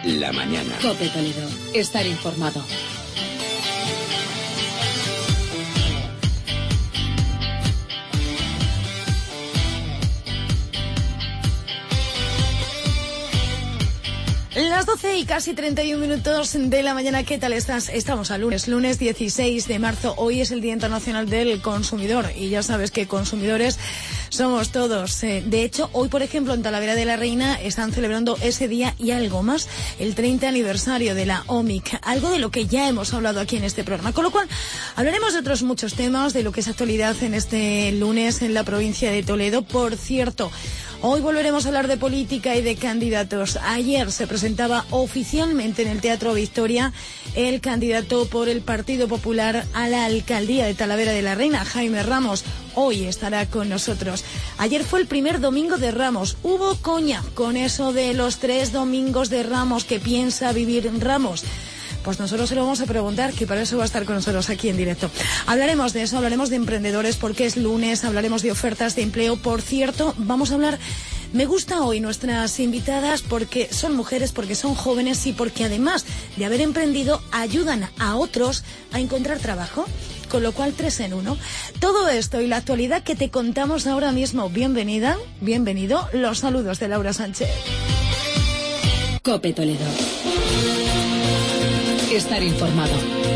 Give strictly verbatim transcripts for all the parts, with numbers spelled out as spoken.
la mañana. COPE Toledo. Estar informado. Las doce y casi treinta y un minutos de la mañana. ¿Qué tal estás? Estamos a lunes, lunes dieciséis de marzo. Hoy es el Día Internacional del Consumidor y ya sabes que consumidores somos todos. De hecho, hoy, por ejemplo, en Talavera de la Reina están celebrando ese día y algo más, el treinta aniversario de la O M I C, algo de lo que ya hemos hablado aquí en este programa. Con lo cual, hablaremos de otros muchos temas, de lo que es actualidad en este lunes en la provincia de Toledo. Por cierto, hoy volveremos a hablar de política y de candidatos. Ayer se presentaba oficialmente en el Teatro Victoria el candidato por el Partido Popular a la alcaldía de Talavera de la Reina, Jaime Ramos. Hoy estará con nosotros. Ayer fue el primer domingo de Ramos. Hubo coña con eso de los tres domingos de Ramos que piensa vivir Ramos. Pues nosotros se lo vamos a preguntar, que para eso va a estar con nosotros aquí en directo. Hablaremos de eso, hablaremos de emprendedores porque es lunes, hablaremos de ofertas de empleo. Por cierto, vamos a hablar... Me gusta hoy nuestras invitadas porque son mujeres, porque son jóvenes y porque además de haber emprendido ayudan a otros a encontrar trabajo. Con lo cual, tres en uno. Todo esto y la actualidad que te contamos ahora mismo. Bienvenida, bienvenido. Los saludos de Laura Sánchez. COPE Toledo. Estar informado.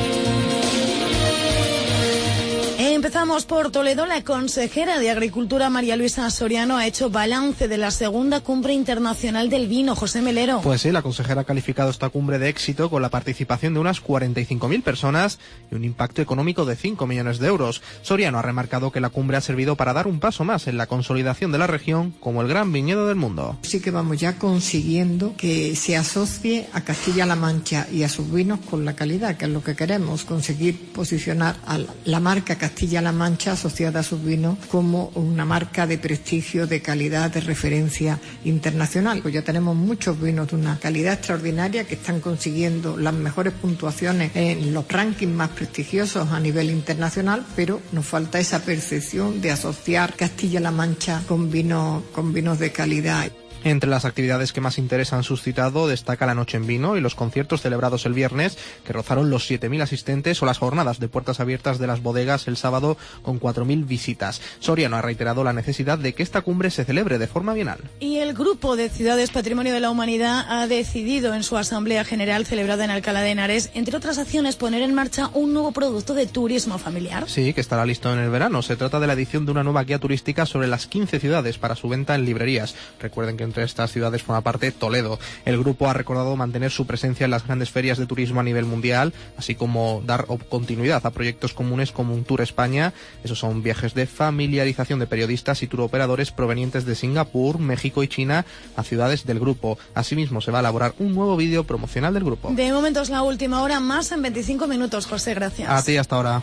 Empezamos por Toledo. La consejera de Agricultura, María Luisa Soriano, ha hecho balance de la segunda cumbre internacional del vino. José Melero. Pues sí, la consejera ha calificado esta cumbre de éxito con la participación de unas cuarenta y cinco mil personas y un impacto económico de cinco millones de euros. Soriano ha remarcado que la cumbre ha servido para dar un paso más en la consolidación de la región como el gran viñedo del mundo. Sí que vamos ya consiguiendo que se asocie a Castilla-La Mancha y a sus vinos con la calidad, que es lo que queremos, conseguir posicionar a la marca Castilla Castilla-La Mancha asociada a sus vinos como una marca de prestigio, de calidad, de referencia internacional. Pues ya tenemos muchos vinos de una calidad extraordinaria que están consiguiendo las mejores puntuaciones en los rankings más prestigiosos a nivel internacional, pero nos falta esa percepción de asociar Castilla-La Mancha con vinos, con vinos de calidad. Entre las actividades que más interés han suscitado destaca la Noche en Vino y los conciertos celebrados el viernes, que rozaron los siete mil asistentes, o las jornadas de puertas abiertas de las bodegas el sábado con cuatro mil visitas. Soriano ha reiterado la necesidad de que esta cumbre se celebre de forma bienal. Y el Grupo de Ciudades Patrimonio de la Humanidad ha decidido en su Asamblea General celebrada en Alcalá de Henares, entre otras acciones, poner en marcha un nuevo producto de turismo familiar. Sí, que estará listo en el verano. Se trata de la edición de una nueva guía turística sobre las quince ciudades para su venta en librerías. Recuerden que entre estas ciudades forma parte Toledo. El grupo ha recordado mantener su presencia en las grandes ferias de turismo a nivel mundial, así como dar continuidad a proyectos comunes como un Tour España. Esos son viajes de familiarización de periodistas y turoperadores provenientes de Singapur, México y China a ciudades del grupo. Asimismo, se va a elaborar un nuevo vídeo promocional del grupo. De momento es la última hora, más en veinticinco minutos, José, gracias. A ti, hasta ahora.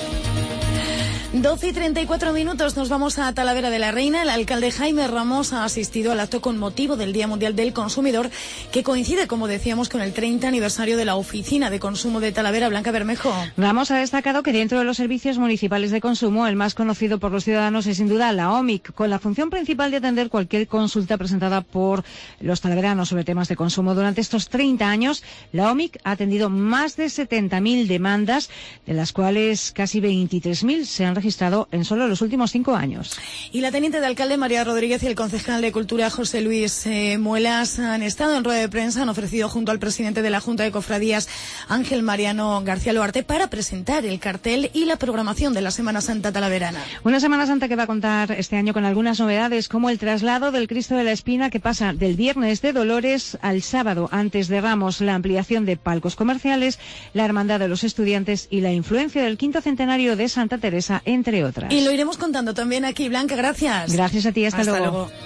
doce y treinta y cuatro minutos, nos vamos a Talavera de la Reina. El alcalde Jaime Ramos ha asistido al acto con motivo del Día Mundial del Consumidor, que coincide, como decíamos, con el treinta aniversario de la Oficina de Consumo de Talavera. Blanca Bermejo. Ramos ha destacado que dentro de los servicios municipales de consumo, el más conocido por los ciudadanos es sin duda la O M I C, con la función principal de atender cualquier consulta presentada por los talaveranos sobre temas de consumo. Durante estos treinta años, la O M I C ha atendido más de setenta mil demandas, de las cuales casi veintitrés mil se han registrado en solo los últimos cinco años. Y la teniente de alcalde María Rodríguez y el concejal de Cultura José Luis eh, Muelas han estado en rueda de prensa, han ofrecido junto al presidente de la Junta de Cofradías, Ángel Mariano García Loarte, para presentar el cartel y la programación de la Semana Santa talaverana. Una Semana Santa que va a contar este año con algunas novedades, como el traslado del Cristo de la Espina, que pasa del Viernes de Dolores al sábado antes de Ramos, la ampliación de palcos comerciales, la Hermandad de los Estudiantes y la influencia del quinto centenario de Santa Teresa, entre otras. Y lo iremos contando también aquí. Blanca, gracias. Gracias a ti, hasta, hasta luego. luego.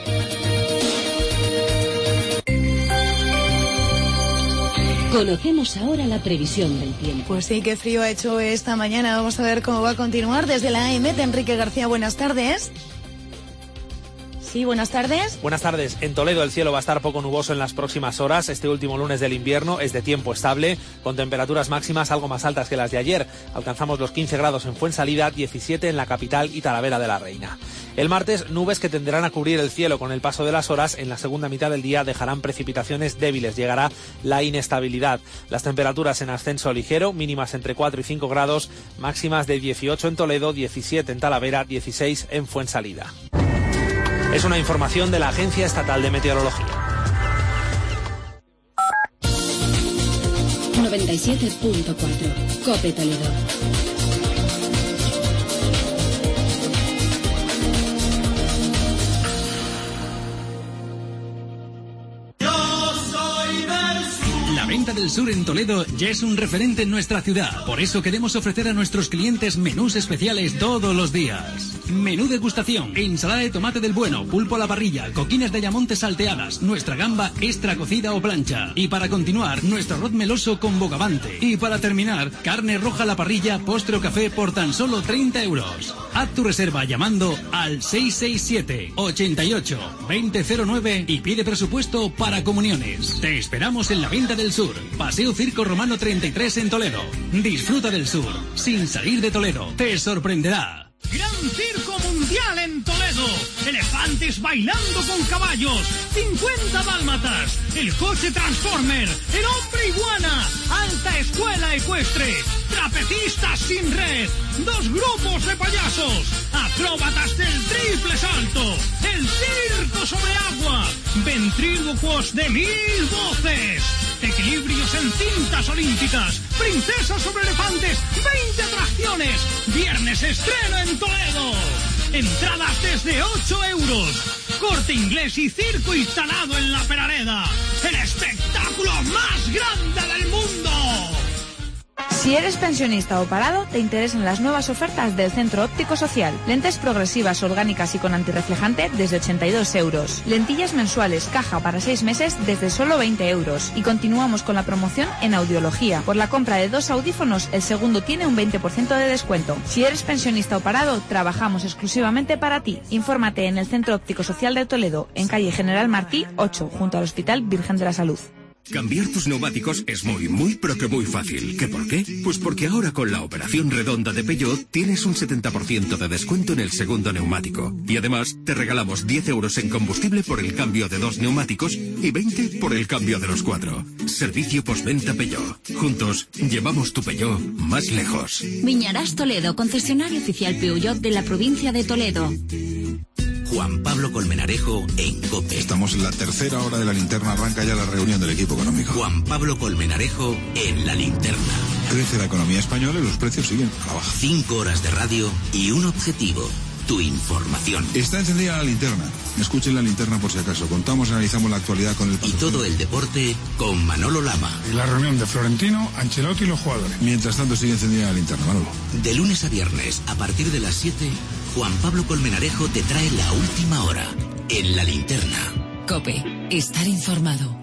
Conocemos ahora la previsión del tiempo. Pues sí, qué frío ha hecho esta mañana. Vamos a ver cómo va a continuar. Desde la A E M E T, Enrique García, buenas tardes. Sí, buenas tardes. Buenas tardes. En Toledo el cielo va a estar poco nuboso en las próximas horas. Este último lunes del invierno es de tiempo estable, con temperaturas máximas algo más altas que las de ayer. Alcanzamos los quince grados en Fuensalida, diecisiete en la capital y Talavera de la Reina. El martes, nubes que tenderán a cubrir el cielo con el paso de las horas. En la segunda mitad del día dejarán precipitaciones débiles. Llegará la inestabilidad. Las temperaturas en ascenso ligero, mínimas entre cuatro y cinco grados, máximas de dieciocho en Toledo, diecisiete en Talavera, dieciséis en Fuensalida. Es una información de la Agencia Estatal de Meteorología. noventa y siete punto cuatro COPE Toledo. La Venta del Sur en Toledo ya es un referente en nuestra ciudad. Por eso queremos ofrecer a nuestros clientes menús especiales todos los días. Menú degustación, ensalada de tomate del bueno, pulpo a la parrilla, coquines de ayamonte salteadas, nuestra gamba extra cocida o plancha. Y para continuar, nuestro arroz meloso con bogavante. Y para terminar, carne roja a la parrilla, postre o café por tan solo treinta euros. Haz tu reserva llamando al seis seis siete, ochenta y ocho, veinte cero nueve y pide presupuesto para comuniones. Te esperamos en la Venta del Sur, Paseo Circo Romano treinta y tres en Toledo. Disfruta del sur, sin salir de Toledo. Te sorprenderá. Gran Circo Mundial en Toledo. Elefantes bailando con caballos. cincuenta dálmatas. El coche Transformer. El hombre iguana. Alta escuela ecuestre. Trapecistas sin red. Dos grupos de payasos. Acróbatas del triple salto. El circo sobre agua. Ventrílocuos de mil voces. Equilibrios en cintas olímpicas. Princesas sobre elefantes. veinte atracciones. Viernes estreno en Toledo. Entradas desde ocho euros. Corte Inglés y circo instalado en la Perareda. El espectáculo más grande del mundo. Si eres pensionista o parado, te interesan las nuevas ofertas del Centro Óptico Social. Lentes progresivas, orgánicas y con antirreflejante desde ochenta y dos euros. Lentillas mensuales, caja para seis meses desde solo veinte euros. Y continuamos con la promoción en audiología. Por la compra de dos audífonos, el segundo tiene un veinte por ciento de descuento. Si eres pensionista o parado, trabajamos exclusivamente para ti. Infórmate en el Centro Óptico Social de Toledo, en calle General Martí ocho, junto al Hospital Virgen de la Salud. Cambiar tus neumáticos es muy, muy, pero que muy fácil. ¿Qué por qué? Pues porque ahora con la operación redonda de Peugeot tienes un setenta por ciento de descuento en el segundo neumático. Y además te regalamos diez euros en combustible por el cambio de dos neumáticos y veinte por el cambio de los cuatro. Servicio postventa Peugeot. Juntos llevamos tu Peugeot más lejos. Viñarás Toledo, concesionario oficial Peugeot de la provincia de Toledo. Juan Pablo Colmenarejo en COPE. Estamos en la tercera hora de la linterna, arranca ya la reunión del equipo económico. Juan Pablo Colmenarejo en la linterna. Crece la economía española y los precios siguen a la baja. Cinco horas de radio y un objetivo, tu información. Está encendida la linterna. Escuchen la linterna por si acaso. Contamos y analizamos la actualidad con el patrocinio. Y todo el deporte con Manolo Lama. Y la reunión de Florentino, Ancelotti y los jugadores. Mientras tanto sigue encendida la linterna, Manolo. De lunes a viernes, a partir de las siete, Juan Pablo Colmenarejo te trae la última hora en la linterna. COPE, estar informado.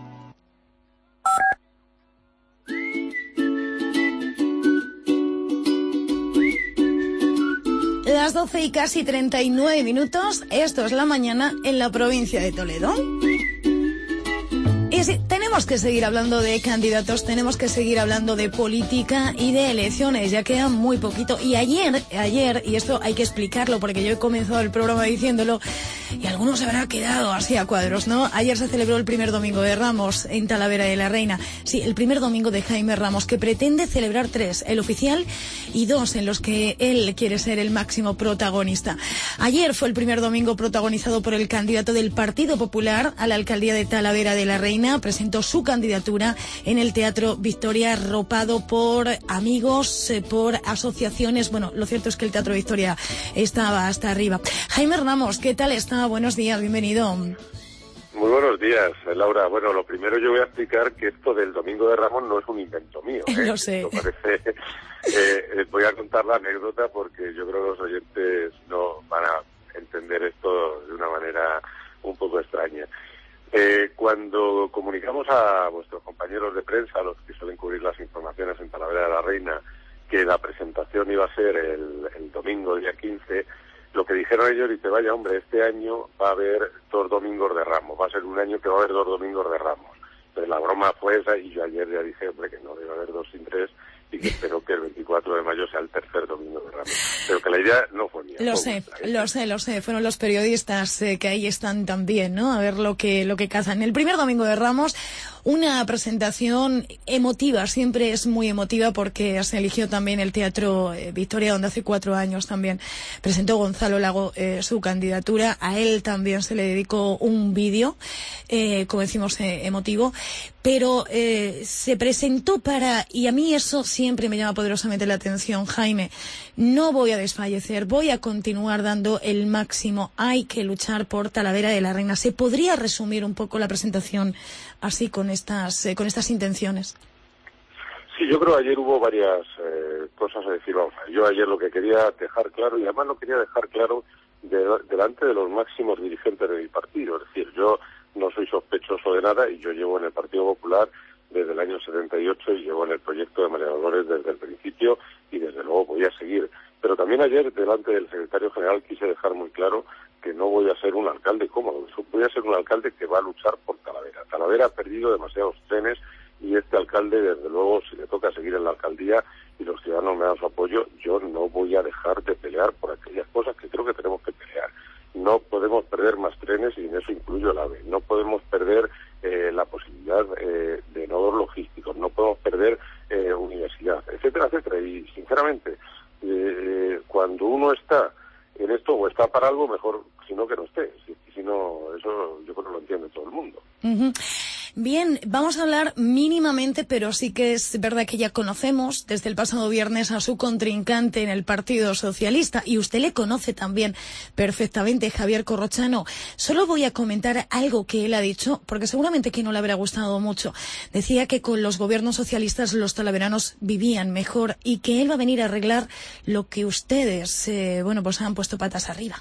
Las doce y casi treinta y nueve minutos, esto es la mañana en la provincia de Toledo. Y sí, tenemos que seguir hablando de candidatos, tenemos que seguir hablando de política y de elecciones, ya queda muy poquito. Y ayer, ayer, y esto hay que explicarlo porque yo he comenzado el programa diciéndolo, y algunos se habrá quedado así a cuadros, ¿no? Ayer se celebró el primer domingo de Ramos en Talavera de la Reina. Sí, el primer domingo de Jaime Ramos, que pretende celebrar tres, el oficial y dos en los que él quiere ser el máximo protagonista. Ayer fue el primer domingo protagonizado por el candidato del Partido Popular a la alcaldía de Talavera de la Reina. Presentó su candidatura en el Teatro Victoria, arropado por amigos, eh, por asociaciones. Bueno, lo cierto es que el Teatro Victoria estaba hasta arriba. Jaime Ramos, ¿qué tal está? Buenos días, bienvenido. Muy buenos días, Laura. Bueno, lo primero yo voy a explicar que esto del Domingo de Ramos no es un invento mío. ¿eh? Lo sé. Esto parece, eh, voy a contar la anécdota porque yo creo que los oyentes no van a entender esto de una manera un poco extraña. Eh, cuando comunicamos a vuestros compañeros de prensa, los que suelen cubrir las informaciones en Talavera de la Reina, que la presentación iba a ser el, el domingo, día quince, lo que dijeron ellos, dice, vaya hombre, este año va a haber dos domingos de Ramos, va a ser un año que va a haber dos domingos de Ramos. Entonces la broma fue esa y yo ayer ya dije, hombre, que no debe haber dos sin tres y que espero que el veinticuatro de mayo sea el tercer domingo de Ramos. Pero que la idea no fue mía. Lo sé, lo sé, lo sé. Fueron los periodistas eh, que ahí están también, ¿no? A ver lo que, lo que cazan. El primer domingo de Ramos, una presentación emotiva, siempre es muy emotiva porque se eligió también el Teatro eh, Victoria, donde hace cuatro años también presentó Gonzalo Lago eh, su candidatura. A él también se le dedicó un vídeo, eh, como decimos, eh, emotivo, pero eh, se presentó para, y a mí eso siempre me llama poderosamente la atención, Jaime, no voy a desfallecer, voy a continuar dando el máximo, hay que luchar por Talavera de la Reina. ¿Se podría resumir un poco la presentación así con estas eh, con estas intenciones? Sí, yo creo que ayer hubo varias eh, cosas a decir. Vamos, yo ayer lo que quería dejar claro, y además lo quería dejar claro de, delante de los máximos dirigentes de mi partido, es decir, yo no soy sospechoso de nada y yo llevo en el Partido Popular desde el año setenta y ocho y llevo en el proyecto de María Dolores desde el principio y desde luego voy a seguir. Pero también ayer delante del secretario general quise dejar muy claro que no voy a ser un alcalde cómodo, voy a ser un alcalde que va a luchar por Talavera. Talavera ha perdido demasiados trenes y este alcalde, desde luego, si le toca seguir en la alcaldía y los ciudadanos me dan su apoyo, yo no voy a dejar de pelear por aquellas cosas que creo que tenemos que pelear. No podemos perder más trenes y en eso incluyo el AVE. No podemos perder eh, la posibilidad eh, de nodos logísticos. No podemos perder eh, universidad, etcétera, etcétera. Y sinceramente, eh, cuando uno está en esto o está para algo, mejor si no que no esté. Si, si no, eso yo creo que lo entiende todo el mundo. Uh-huh. Bien, vamos a hablar mínimamente, pero sí que es verdad que ya conocemos desde el pasado viernes a su contrincante en el Partido Socialista y usted le conoce también perfectamente, Javier Corrochano. Solo voy a comentar algo que él ha dicho, porque seguramente que no le habrá gustado mucho. Decía que con los gobiernos socialistas los talaveranos vivían mejor y que él va a venir a arreglar lo que ustedes, eh, bueno, pues han puesto patas arriba.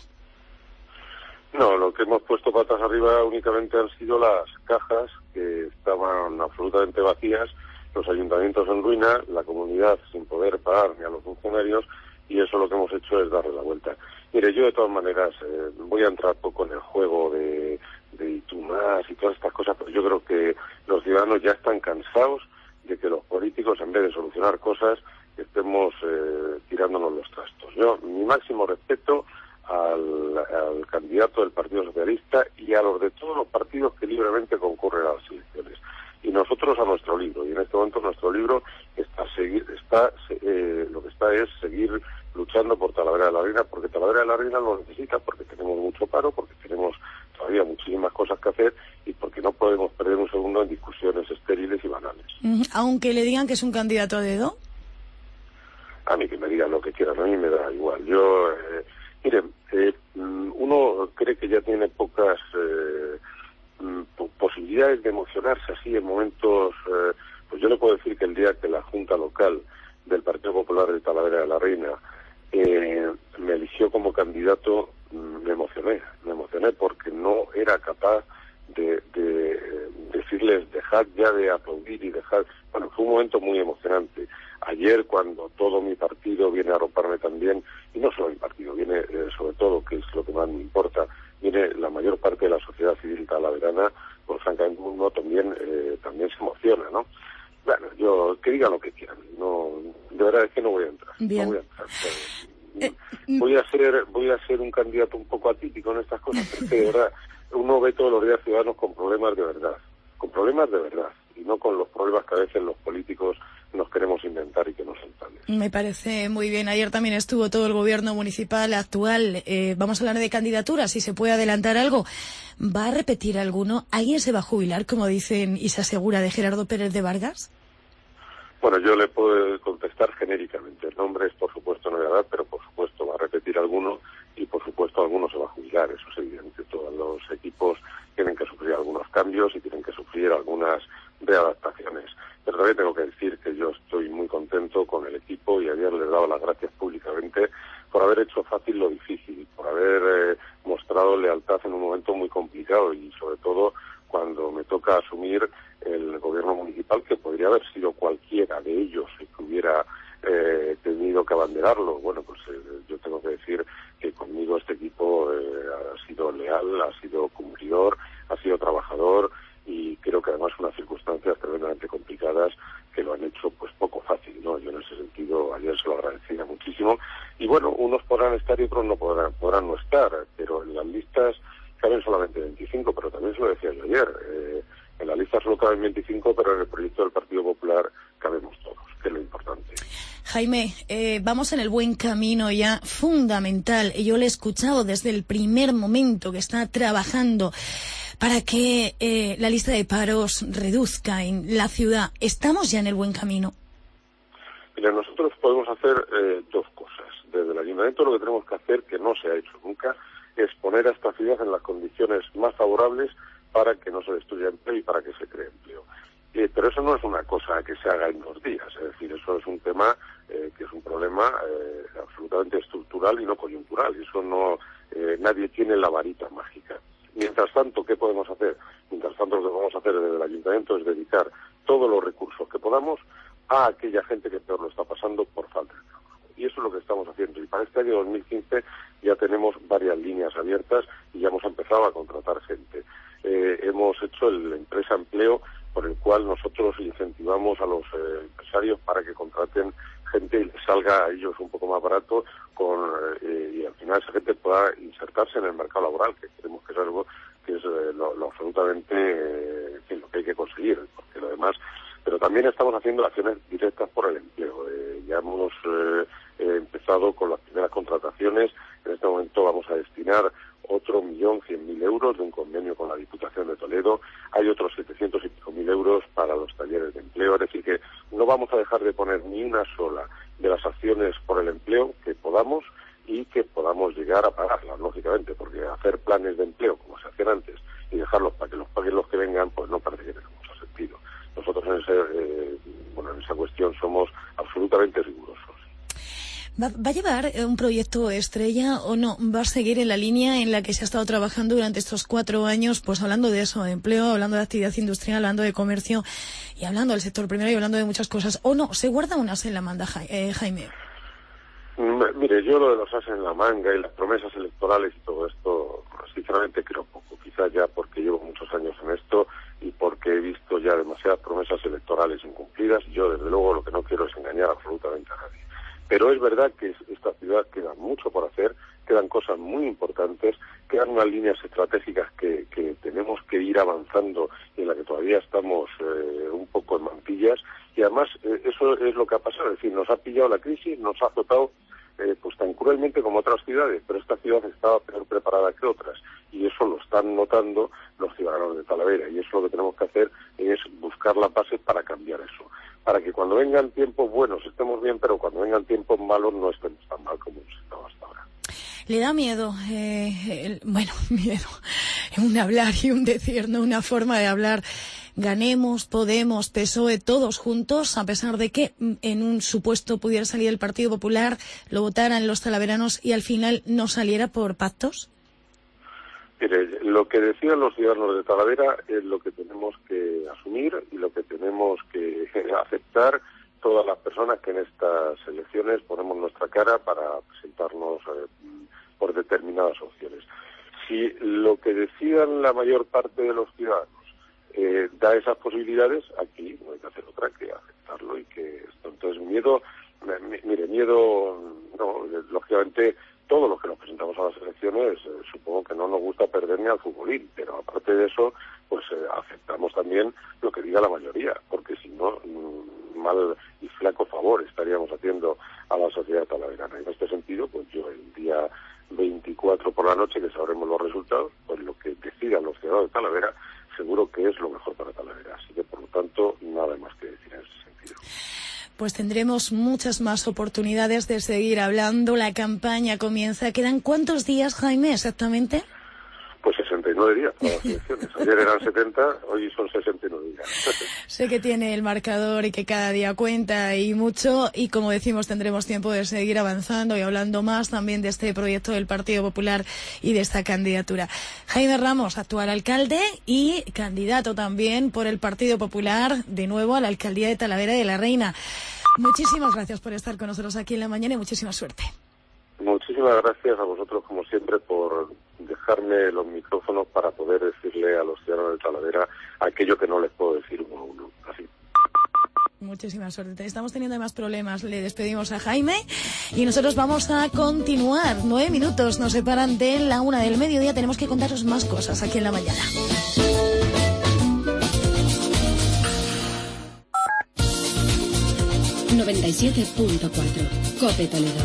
No, lo que hemos puesto patas arriba únicamente han sido las cajas que estaban absolutamente vacías, los ayuntamientos en ruina, la comunidad sin poder pagar ni a los funcionarios, y eso lo que hemos hecho es darle la vuelta. Mire, yo de todas maneras eh, voy a entrar poco en el juego de, de y tú más y todas estas cosas, pero yo creo que los ciudadanos ya están cansados de que los políticos, en vez de solucionar cosas, estemos eh, tirándonos los trastos. Yo, mi máximo respeto Al, al candidato del Partido Socialista y a los de todos los partidos que libremente concurren a las elecciones. Y nosotros a nuestro libro. Y en este momento nuestro libro está, seguir, está eh, lo que está es seguir luchando por Talavera de la Reina, porque Talavera de la Reina lo necesita, porque tenemos mucho paro, porque tenemos todavía muchísimas cosas que hacer y porque no podemos perder un segundo en discusiones estériles y banales. Aunque le digan que es un candidato a dedo. A mí que me digan lo que quieran, a mí me da igual. Yo... Eh, Miren, eh, uno cree que ya tiene pocas eh, posibilidades de emocionarse así en momentos... Eh, pues yo le puedo decir que el día que la Junta Local del Partido Popular de Talavera de la Reina eh, me eligió como candidato, me emocioné. Me emocioné porque no era capaz de, de decirles dejad ya de aplaudir y dejad... Bueno, fue un momento muy emocionante. Ayer, cuando todo mi partido viene a arroparme también, y no solo mi partido, viene eh, sobre todo, que es lo que más me importa, viene la mayor parte de la sociedad civil talaverana, pues francamente uno también, eh, también se emociona, ¿no? Bueno, yo, que digan lo que quieran, no, de verdad es que no voy a entrar. Bien. No voy a entrar. Eh, voy a ser, voy a ser un candidato un poco atípico en estas cosas, porque de verdad, uno ve todos los días ciudadanos con problemas de verdad, con problemas de verdad, y no con los problemas que a veces los políticos nos queremos inventar y que no son tales. Me parece muy bien. Ayer también estuvo todo el gobierno municipal actual. Eh, vamos a hablar de candidaturas, si se puede adelantar algo. ¿Va a repetir alguno? ¿Alguien se va a jubilar, como dicen y se asegura, de Gerardo Pérez de Vargas? Bueno, yo le puedo contestar genéricamente. Nombres, por supuesto, no voy a dar, pero por supuesto va a repetir alguno y por supuesto alguno se va a jubilar. Eso es evidente. Todos los equipos tienen que sufrir algunos cambios y tienen que sufrir algunas readaptaciones. Pero también tengo que decir que yo estoy muy contento con el equipo y ayer les he dado las gracias públicamente por haber hecho fácil lo difícil, por haber eh, mostrado lealtad en un momento muy complicado y sobre todo cuando me toca asumir el gobierno municipal, que podría haber sido cualquiera de ellos que hubiera eh, tenido que abanderarlo. Bueno, pues eh, yo tengo que decir que conmigo está otros no podrán, podrán no estar, pero en las listas caben solamente veinticinco, pero también se lo decía yo ayer, eh, en la lista solo caben veinticinco, pero en el proyecto del Partido Popular cabemos todos, que es lo importante. Jaime, eh, vamos en el buen camino ya, fundamental. Yo le he escuchado desde el primer momento que está trabajando para que eh, la lista de paros reduzca en la ciudad. ¿Estamos ya en el buen camino? Mira, nosotros podemos hacer eh, dos cosas. Desde el Ayuntamiento lo que tenemos que hacer, que no se ha hecho nunca, es poner a esta ciudad en las condiciones más favorables para que no se destruya empleo y para que se cree empleo. Eh, pero eso no es una cosa que se haga en dos días, es decir, eso es un tema eh, que es un problema eh, absolutamente estructural y no coyuntural, y eso no, eh, nadie tiene la varita mágica. Mientras tanto, ¿qué podemos hacer? Mientras tanto, lo que vamos a hacer desde el Ayuntamiento es dedicar todos los recursos que podamos a aquella gente que peor lo está pasando por falta de trabajo. Y eso es lo que estamos haciendo. Y para este año dos mil quince ya tenemos varias líneas abiertas y ya hemos empezado a contratar gente. Eh, hemos hecho el Empresa Empleo, por el cual nosotros incentivamos a los eh, empresarios para que contraten gente y les salga a ellos un poco más barato con eh, y al final esa gente pueda insertarse en el mercado laboral, que creemos que es algo que es eh, lo, lo absolutamente eh, en fin, lo que hay que conseguir, porque lo demás. Pero también estamos haciendo acciones directas por el empleo. Eh, ya hemos eh, eh, empezado con las primeras contrataciones. En este momento vamos a destinar otro millón cien mil euros de un convenio con la Diputación de Toledo. Hay otros setecientos y pico mil euros para los talleres de empleo. Es decir, que no vamos a dejar de poner ni una sola de las acciones por el empleo que podamos y que podamos llegar a pagarlas, lógicamente, porque hacer planes de empleo como se hacían antes y dejarlos para que los paguen los que vengan, pues no parece que tenga mucho sentido. Nosotros en, ese, eh, bueno, en esa cuestión somos absolutamente rigurosos. ¿Va, ¿Va a llevar un proyecto estrella o no? ¿Va a seguir en la línea en la que se ha estado trabajando durante estos cuatro años, pues hablando de eso, de empleo, hablando de actividad industrial, hablando de comercio y hablando del sector primero y hablando de muchas cosas? ¿O no? ¿Se guarda un as en la manga, eh, Jaime? Mire, yo lo de los as en la manga y las promesas electorales y todo esto, sinceramente creo poco. Quizás ya porque llevo muchos años en esto y porque he visto ya demasiadas promesas electorales incumplidas. Yo, desde luego, lo que no quiero es engañar absolutamente a nadie. Pero es verdad que esta ciudad queda mucho por hacer, quedan cosas muy importantes, quedan unas líneas estratégicas que, que tenemos que ir avanzando y en la que todavía estamos eh, un poco en mantillas. Y además, eh, eso es lo que ha pasado. Es decir, nos ha pillado la crisis, nos ha azotado eh, pues tan cruelmente como otras ciudades, pero esta ciudad estaba peor preparada que otras. Y eso lo están notando los ciudadanos de Talavera. Y eso lo que tenemos que hacer es buscar las bases para cambiar eso. Para que cuando vengan tiempos buenos estemos bien, pero cuando vengan tiempos malos no estemos tan mal como hemos estado hasta ahora. ¿Le da miedo? Eh, el, bueno, miedo. Un hablar y un decir, no una forma de hablar. Ganemos, Podemos, P S O E, todos juntos, a pesar de que en un supuesto pudiera salir el Partido Popular, lo votaran los talaveranos y al final no saliera por pactos. Mire, lo que decían los ciudadanos de Talavera es lo que tenemos que asumir y lo que tenemos que aceptar todas las personas que en estas elecciones ponemos nuestra cara para presentarnos eh, por determinadas opciones. Si lo que decían la mayor parte de los ciudadanos eh, da esas posibilidades, aquí no hay que hacer otra que aceptarlo y que esto. Entonces, miedo, mire, miedo, no, lógicamente, todos los que nos presentamos a las elecciones, eh, supongo que no nos gusta perder ni al futbolín, pero aparte de eso, pues eh, aceptamos también lo que diga la mayoría, porque si no, mmm, mal y flaco favor estaríamos haciendo a la sociedad talaverana. En este sentido, pues yo el día veinticuatro por la noche, que sabremos los resultados, pues lo que decidan los ciudadanos de Talavera, seguro que es lo mejor para Talavera. Así que, por lo tanto, nada más que decir en ese sentido. Pues tendremos muchas más oportunidades de seguir hablando. La campaña comienza. ¿Quedan cuántos días, Jaime, exactamente? Pues sesenta y nueve días para las elecciones. Ayer eran setenta, hoy son sesenta y nueve días. Sé que tiene el marcador y que cada día cuenta y mucho. Y como decimos, tendremos tiempo de seguir avanzando y hablando más también de este proyecto del Partido Popular y de esta candidatura. Jaime Ramos, actual alcalde y candidato también por el Partido Popular, de nuevo a la alcaldía de Talavera de la Reina. Muchísimas gracias por estar con nosotros aquí en la mañana y muchísima suerte. Muchísimas gracias a vosotros, como siempre, por dejarme los micrófonos para poder decirle a los ciudadanos de Talavera aquello que no les puedo decir uno a uno. Así. Muchísima suerte. Estamos teniendo más problemas. Le despedimos a Jaime y nosotros vamos a continuar. Nueve minutos nos separan de la una del mediodía. Tenemos que contaros más cosas aquí en la mañana. noventa y siete punto cuatro COPE Toledo.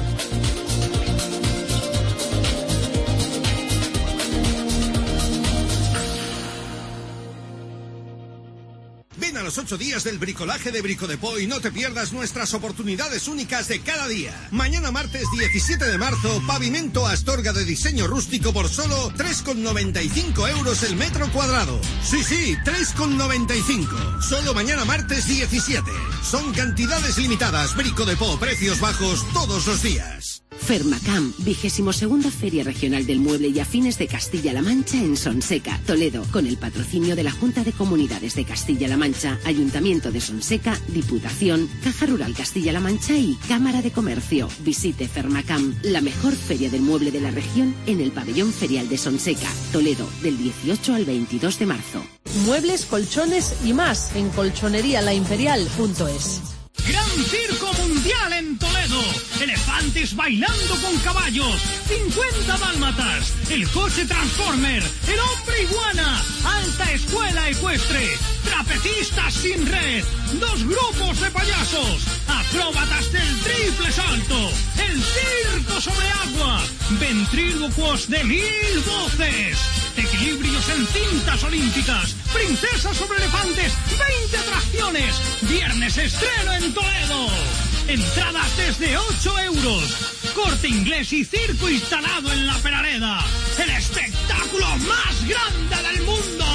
Ven a los ocho días del bricolaje de Bricodepot y no te pierdas nuestras oportunidades únicas de cada día. Mañana martes diecisiete de marzo, pavimento Astorga de diseño rústico por solo tres con noventa y cinco euros el metro cuadrado. Sí, sí, tres con noventa y cinco. Solo mañana martes diecisiete. Son cantidades limitadas. Bricodepot, precios bajos todos los días. Fermacam, vigésimo segunda Feria Regional del Mueble y Afines de Castilla-La Mancha en Sonseca, Toledo, con el patrocinio de la Junta de Comunidades de Castilla-La Mancha, Ayuntamiento de Sonseca, Diputación, Caja Rural Castilla-La Mancha y Cámara de Comercio. Visite Fermacam, la mejor feria del mueble de la región, en el pabellón ferial de Sonseca, Toledo, del dieciocho al veintidós de marzo. Muebles, colchones y más en colchonería la imperial punto es. Gran Circo Mundial en Toledo. Elefantes bailando con caballos. cincuenta dálmatas. El coche Transformer. El hombre iguana. Alta escuela ecuestre. Trapecistas sin red. Dos grupos de payasos. Acróbatas del triple salto. El circo sobre agua. Ventrílocuos de mil voces. Equilibrios en cintas olímpicas. Princesas sobre elefantes. veinte atracciones. Viernes estreno en Toledo. Entradas desde ocho euros. Corte Inglés y circo instalado en la Perareda. El espectáculo más grande del mundo.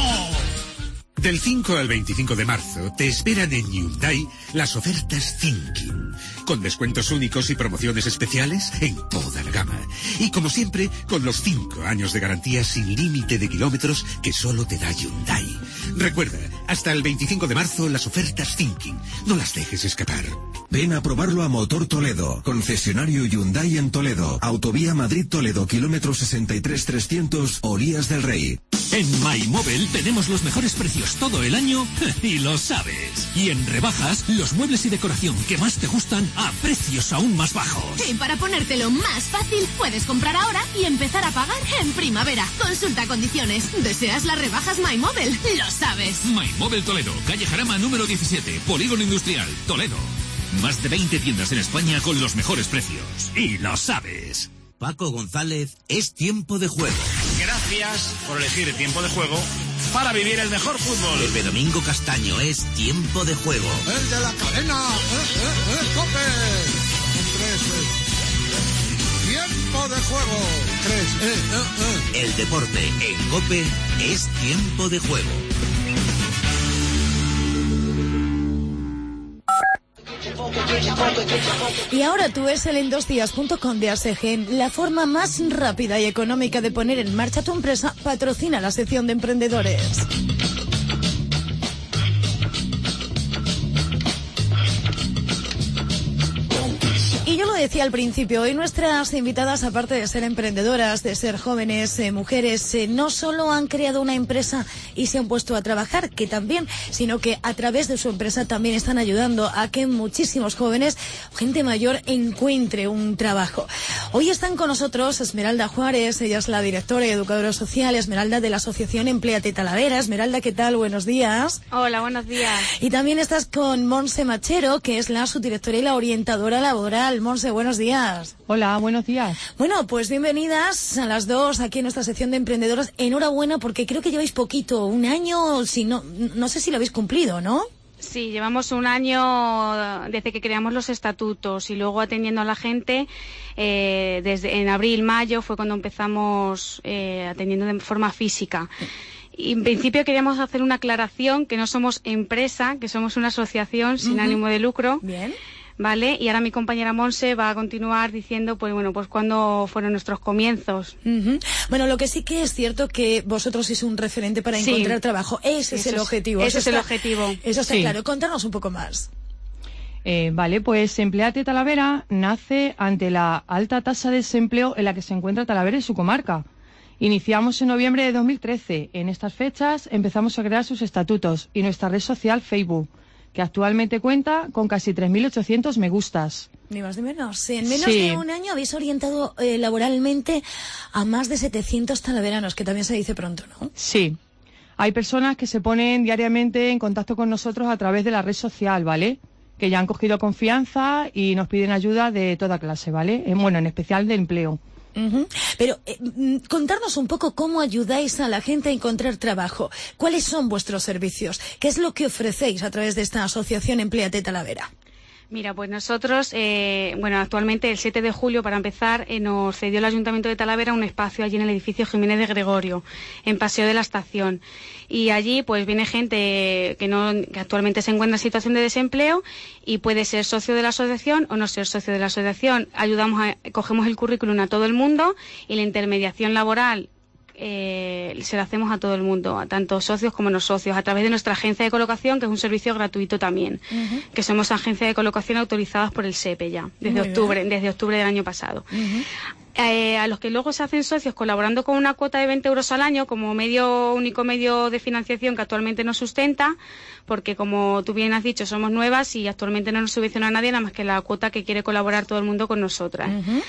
Del cinco al veinticinco de marzo te esperan en Hyundai las ofertas Thinking, con descuentos únicos y promociones especiales en toda la gama. Y como siempre, con los cinco años de garantía sin límite de kilómetros que solo te da Hyundai. Recuerda, hasta el veinticinco de marzo las ofertas Thinking. No las dejes escapar. Ven a probarlo a Motor Toledo, concesionario Hyundai en Toledo, Autovía Madrid-Toledo, kilómetro sesenta y tres trescientos, Olías del Rey. En MyMobile tenemos los mejores precios todo el año y lo sabes. Y en rebajas, los muebles y decoración que más te gustan a precios aún más bajos. Y para ponértelo más fácil, puedes comprar ahora y empezar a pagar en primavera. Consulta condiciones. ¿Deseas las rebajas MyMobile? Lo sabes. MyMobile Toledo, calle Jarama número diecisiete, Polígono Industrial, Toledo. Más de veinte tiendas en España con los mejores precios. Y lo sabes. Paco González, es tiempo de juego. Gracias por elegir Tiempo de Juego para vivir el mejor fútbol. Pepe Domingo Castaño, es tiempo de juego. El de la cadena, eh, eh, eh, COPE. Tres, eh. Tiempo de juego. Tres, eh, eh, eh. El deporte en COPE es tiempo de juego. Y ahora tú es el en dos días punto com de A S G, la forma más rápida y económica de poner en marcha tu empresa. Patrocina la sección de emprendedores. Y yo lo decía al principio, hoy nuestras invitadas, aparte de ser emprendedoras, de ser jóvenes, eh, mujeres, eh, no solo han creado una empresa y se han puesto a trabajar, que también, sino que a través de su empresa también están ayudando a que muchísimos jóvenes, gente mayor, encuentre un trabajo. Hoy están con nosotros Esmeralda Juárez, ella es la directora y educadora social, Esmeralda, de la asociación Empléate Talavera. Esmeralda, ¿qué tal? Buenos días. Hola, buenos días. Y también estás con Monse Machero, que es la subdirectora y la orientadora laboral. Monse, buenos días. Hola, buenos días. Bueno, pues bienvenidas a las dos aquí en nuestra sección de emprendedoras. Enhorabuena, porque creo que lleváis poquito, un año, si no, no sé si lo habéis cumplido, ¿no? Sí, llevamos un año desde que creamos los estatutos y luego atendiendo a la gente. Eh, desde en abril, mayo fue cuando empezamos eh, atendiendo de forma física. Y en principio queríamos hacer una aclaración, que no somos empresa, que somos una asociación sin uh-huh. ánimo de lucro. Bien. Vale, y ahora mi compañera Monse va a continuar diciendo, pues bueno, pues cuándo fueron nuestros comienzos. Uh-huh. Bueno, lo que sí que es cierto que vosotros sois un referente para sí. encontrar trabajo. Ese es eso el objetivo. Ese eso es está, el objetivo. Eso está sí. claro. Contanos un poco más. Eh, vale, pues Empléate Talavera nace ante la alta tasa de desempleo en la que se encuentra Talavera y su comarca. Iniciamos en noviembre de dos mil trece. En estas fechas empezamos a crear sus estatutos y nuestra red social Facebook. que actualmente cuenta con casi tres mil ochocientos me gustas. Ni más ni menos. En menos Sí. de un año habéis orientado eh, laboralmente a más de setecientos talaveranos, que también se dice pronto, ¿no? Sí. Hay personas que se ponen diariamente en contacto con nosotros a través de la red social, ¿vale? Que ya han cogido confianza y nos piden ayuda de toda clase, ¿vale? Eh, bueno, en especial de empleo. Ujú. Pero eh, mm, contarnos un poco cómo ayudáis a la gente a encontrar trabajo. ¿Cuáles son vuestros servicios? ¿Qué es lo que ofrecéis a través de esta asociación Empléate Talavera? Mira, pues nosotros, eh, bueno, actualmente el siete de julio, para empezar, eh, nos cedió el Ayuntamiento de Talavera un espacio allí en el edificio Jiménez de Gregorio, en Paseo de la Estación. Y allí, pues, viene gente que, no, que actualmente se encuentra en situación de desempleo y puede ser socio de la asociación o no ser socio de la asociación. Ayudamos a, cogemos el currículum a todo el mundo y la intermediación laboral Eh, se lo hacemos a todo el mundo, a tanto socios como no socios, a través de nuestra agencia de colocación, que es un servicio gratuito también, uh-huh. que somos agencia de colocación autorizadas por el S E P E ya, desde Muy octubre, bien. desde octubre del año pasado. Uh-huh. Eh, a los que luego se hacen socios colaborando con una cuota de veinte euros al año como medio único medio de financiación que actualmente nos sustenta, porque como tú bien has dicho, somos nuevas y actualmente no nos subvenciona a nadie nada más que la cuota que quiere colaborar todo el mundo con nosotras. Uh-huh.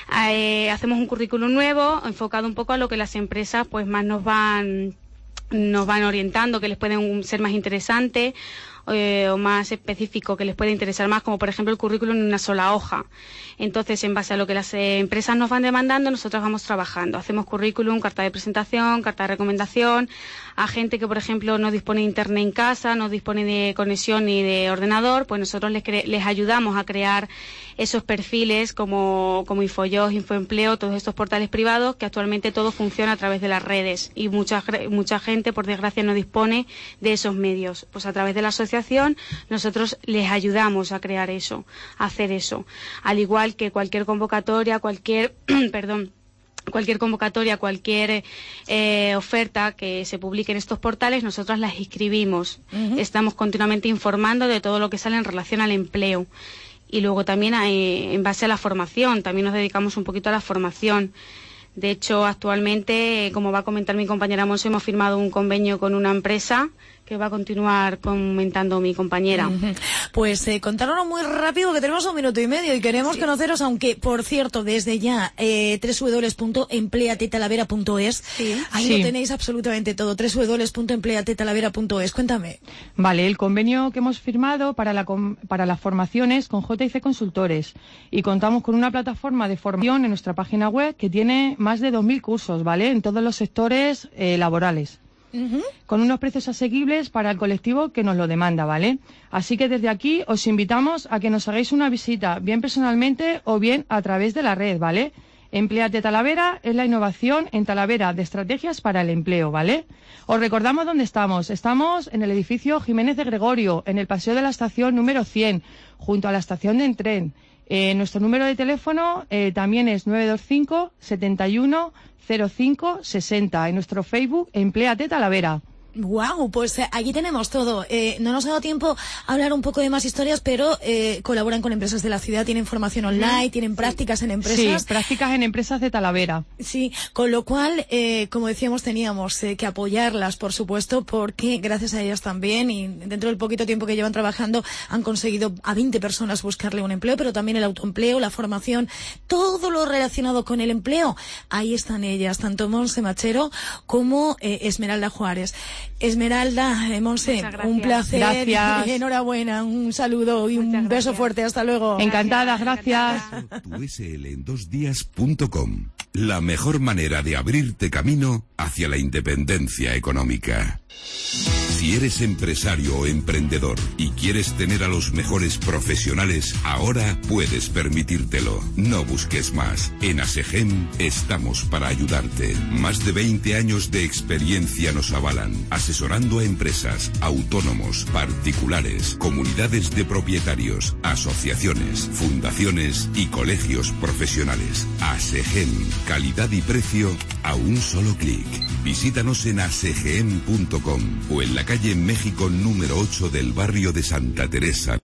Eh, hacemos un currículum nuevo enfocado un poco a lo que las empresas pues más nos van nos van orientando, que les pueden ser más interesantes eh, o más específico, que les puede interesar más, como por ejemplo el currículum en una sola hoja. Entonces, en base a lo que las eh, empresas nos van demandando, nosotros vamos trabajando. Hacemos currículum, carta de presentación, carta de recomendación, a gente que, por ejemplo, no dispone de internet en casa, no dispone de conexión ni de ordenador, pues nosotros les, cre- les ayudamos a crear esos perfiles como, como Infojobs, Infoempleo, todos estos portales privados, que actualmente todo funciona a través de las redes y mucha, mucha gente, por desgracia, no dispone de esos medios. Pues a través de la asociación nosotros les ayudamos a crear eso, a hacer eso. Al igual que cualquier convocatoria, cualquier, perdón, cualquier convocatoria, cualquier eh, oferta que se publique en estos portales, nosotros las inscribimos. Uh-huh. Estamos continuamente informando de todo lo que sale en relación al empleo. Y luego también hay, en base a la formación, también nos dedicamos un poquito a la formación. De hecho, actualmente, como va a comentar mi compañera Monse, hemos firmado un convenio con una empresa que va a continuar comentando mi compañera. Uh-huh. Pues eh, contárnoslo muy rápido, que tenemos un minuto y medio y queremos sí. conoceros, aunque, por cierto, desde ya, eh, doble u doble u doble u punto empleate talavera punto es, sí. ahí sí. lo tenéis absolutamente todo, doble u doble u doble u punto empleate talavera punto es. Cuéntame. Vale, el convenio que hemos firmado para, la, para las formaciones con J y C Consultores, y contamos con una plataforma de formación en nuestra página web que tiene más de dos mil cursos, ¿vale?, en todos los sectores eh, laborales. Uh-huh. Con unos precios asequibles para el colectivo que nos lo demanda, ¿vale? Así que desde aquí os invitamos a que nos hagáis una visita, bien personalmente o bien a través de la red, ¿vale? Empléate Talavera es la innovación en Talavera de estrategias para el empleo, ¿vale? Os recordamos dónde estamos. Estamos en el edificio Jiménez de Gregorio, en el Paseo de la Estación número cien, junto a la estación de tren. Eh, nuestro número de teléfono eh, también es nueve dos cinco, setenta y uno, cero cinco sesenta. En nuestro Facebook, Empléate Talavera. Wow, pues eh, aquí tenemos todo. Eh, no nos ha dado tiempo a hablar un poco de más historias, pero eh, colaboran con empresas de la ciudad, tienen formación online, tienen prácticas en empresas. Sí, prácticas en empresas de Talavera. Sí, con lo cual, eh, como decíamos, teníamos eh, que apoyarlas, por supuesto, porque gracias a ellas también, y dentro del poquito tiempo que llevan trabajando, han conseguido a veinte personas buscarle un empleo, pero también el autoempleo, la formación, todo lo relacionado con el empleo. Ahí están ellas, tanto Monse Machero como eh, Esmeralda Juárez. Esmeralda, eh, Monse, un placer. Gracias. Enhorabuena, un saludo y un Muchas beso gracias. fuerte. Hasta luego. Encantadas, gracias. Tu S L en dos días punto com. La mejor manera de abrirte camino hacia la independencia económica. Si eres empresario o emprendedor y quieres tener a los mejores profesionales, ahora puedes permitírtelo. No busques más. En ASEGEM estamos para ayudarte. Más de veinte años de experiencia nos avalan, asesorando a empresas, autónomos, particulares, comunidades de propietarios, asociaciones, fundaciones y colegios profesionales. ASEGEM, calidad y precio a un solo clic. Visítanos en asegem punto com o en la calle México número ocho del barrio de Santa Teresa.